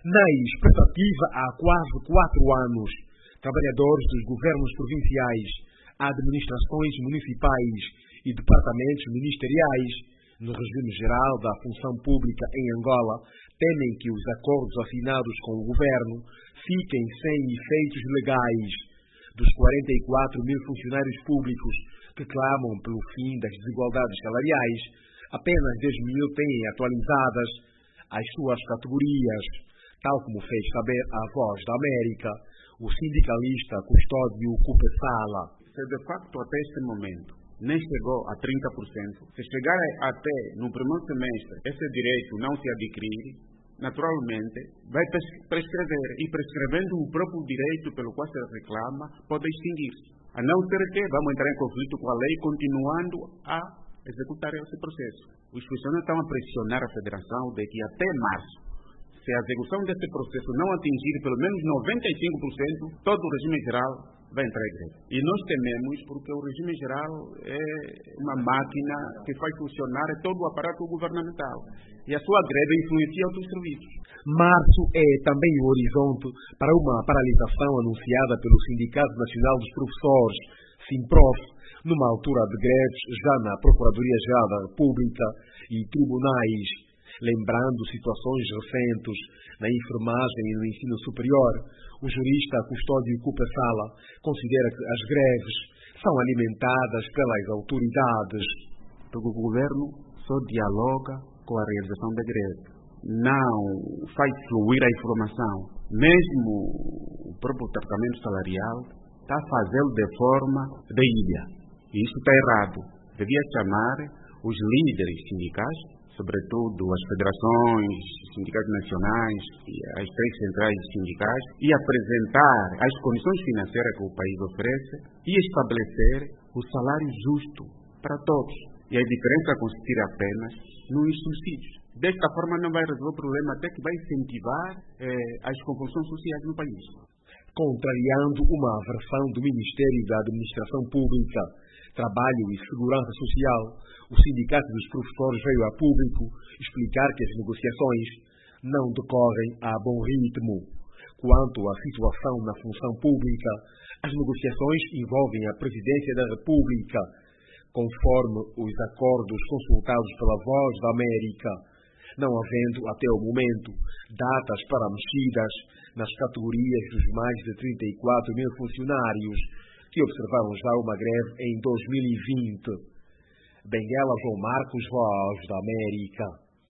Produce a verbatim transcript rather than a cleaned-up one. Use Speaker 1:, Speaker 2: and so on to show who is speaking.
Speaker 1: Na expectativa há quase quatro anos, trabalhadores dos governos provinciais, administrações municipais e departamentos ministeriais, no regime geral da função pública em Angola, temem que os acordos assinados com o governo fiquem sem efeitos legais. Dos quarenta e quatro mil funcionários públicos que clamam pelo fim das desigualdades salariais, apenas dez mil têm atualizadas as suas categorias, tal como fez saber a Voz da América o sindicalista Custódio Kupesala.
Speaker 2: Se de facto até este momento nem chegou a trinta por cento, se chegar até no primeiro semestre esse direito não se adquirir, naturalmente vai prescrever, e prescrevendo o próprio direito pelo qual se reclama, pode extinguir-se. A não ser que vamos entrar em conflito com a lei, continuando a executar esse processo. Os funcionários estão a pressionar a federação de que até março, se a execução desse processo não atingir pelo menos noventa e cinco por cento, todo o regime geral vai entrar em greve. E nós tememos porque o regime geral é uma máquina que faz funcionar todo o aparato governamental. E a sua greve influencia outros serviços.
Speaker 1: Março é também o horizonte para uma paralisação anunciada pelo Sindicato Nacional dos Professores, SINPROF, numa altura de greves já na Procuradoria-Geral da República e tribunais. Lembrando situações recentes na enfermagem e no ensino superior, o jurista Custódio Kupesala considera que as greves são alimentadas pelas autoridades.
Speaker 2: Porque o governo só dialoga com a realização da greve, não faz fluir a informação. Mesmo o próprio tratamento salarial está a fazê-lo de forma de ilha. E isso está errado. Devia chamar os líderes sindicais, sobretudo as federações, sindicatos nacionais e as três centrais sindicais, e apresentar as condições financeiras que o país oferece e estabelecer o salário justo para todos. E a diferença consistir apenas nos subsídios. Desta forma não vai resolver o problema, até que vai incentivar eh, as convulsões sociais no país.
Speaker 1: Contrariando uma versão do Ministério da Administração Pública, Trabalho e Segurança Social, o Sindicato dos Professores veio a público explicar que as negociações não decorrem a bom ritmo. Quanto à situação na função pública, as negociações envolvem a Presidência da República, conforme os acordos consultados pela Voz da América, não havendo até o momento datas para mexidas nas categorias dos mais de trinta e quatro mil funcionários que observaram já uma greve em dois mil e vinte. Benguela João Marcos, Voz da América.